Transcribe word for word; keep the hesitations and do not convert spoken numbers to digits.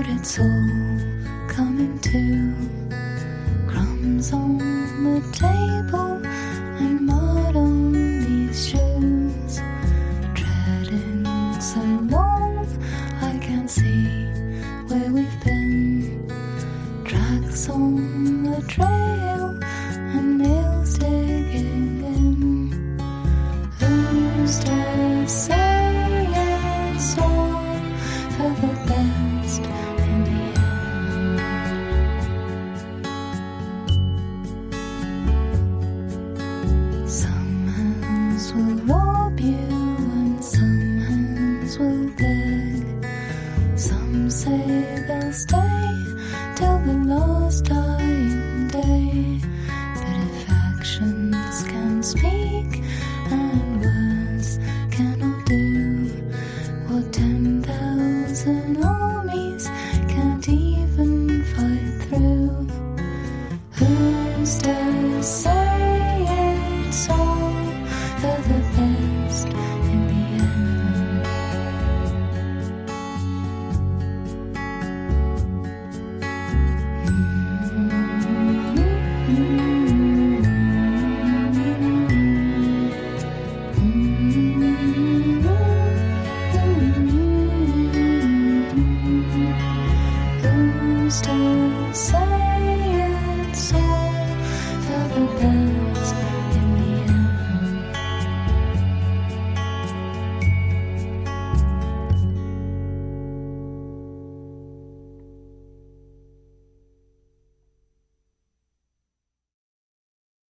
but it's all coming to. Crumbs on the table and mud on these shoes. Treading so long I can't see where we've been. Tracks on the trail and nails digging in. Who's to say it's all for the best in the end? Some hands will rob you and some hands will beg. Some say they'll stay till the last dying day. But if actions can speak and words cannot do what ten thousand armies can't even fight through, who's to say